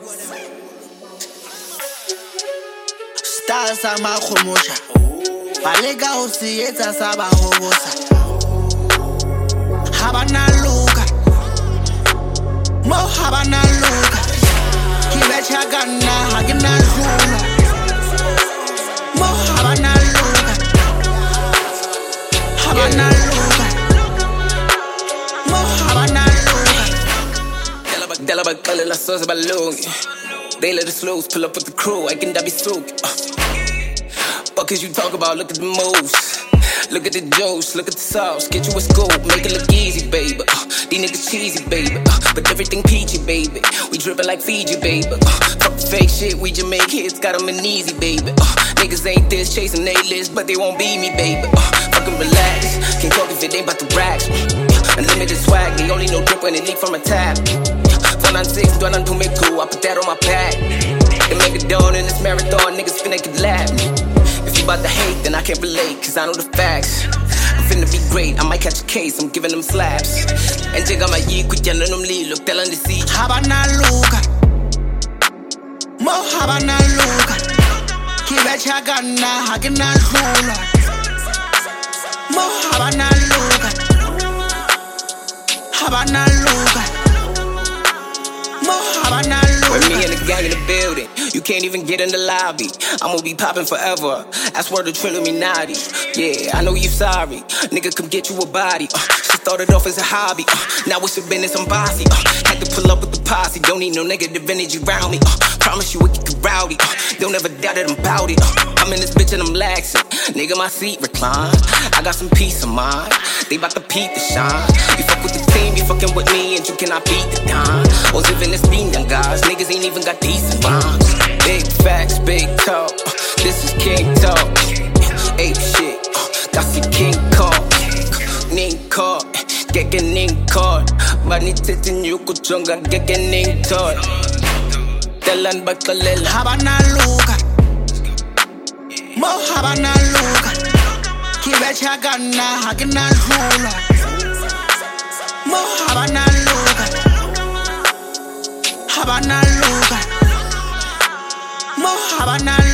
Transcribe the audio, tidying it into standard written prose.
Star sa makhomosha baleka ho se etsa sa ba hobosa habana luka mo habana luka ki betcha kana hakina zula mo habana luka mo habana luka Della bakala la sauce balongi. They let us loose, pull up with the crew, I can be soaked. Fuck is you talk about, look at the moves. Look at the juice, look at the sauce. Get you a scoop, make it look easy, baby. These niggas cheesy, baby. But everything peachy, baby. We drippin' like Fiji, baby. Fuck the fake shit, we just make hits, got them in easy, baby. Niggas ain't this, chasing A-list, but they won't be me, baby. Fucking relax, can't talk if it ain't about the racks. Unlimited swag, they only know drip when they leak from a tap. 496, dwelling to make cool, I put that on my pack. They make it done in this marathon, niggas finna get laugh. If you bout to hate, then I can't relate, cause I know the facts. I'm finna be great, I might catch a case, I'm giving them slaps. And check out my yee, quit yelling them lead, look, telling the sea. Habana luka mo habana luka ki betcha kana hakina zula mo habana luka With me and the gang in the building, you can't even get in the lobby. I'ma be popping forever. That's word of Triluminati. Yeah, I know you sorry. Nigga, come get you a body. She started off as a hobby. Now it's your business, I'm bossy. Had to pull up with the posse. Don't need no negative energy around me. Promise you it can get rowdy. Don't ever doubt that I'm bout it. I'm in this bitch and I'm laxing. Nigga, my seat recline. I got some peace of mind. They bout to peep the shine. You fuck with the team, you fucking with me, and you cannot beat the time. Or living this being young guys. Niggas ain't even got decent rhymes. Big facts, big talk. This is King Talk. Ape shit. Kasi King Kong. Ning caught. Getting ning caught. Bani titin you could chunga getting ning taught. Telan bakalel. Habana luka mo habana luka ki betcha kana hakina zula mo habana luka mo habana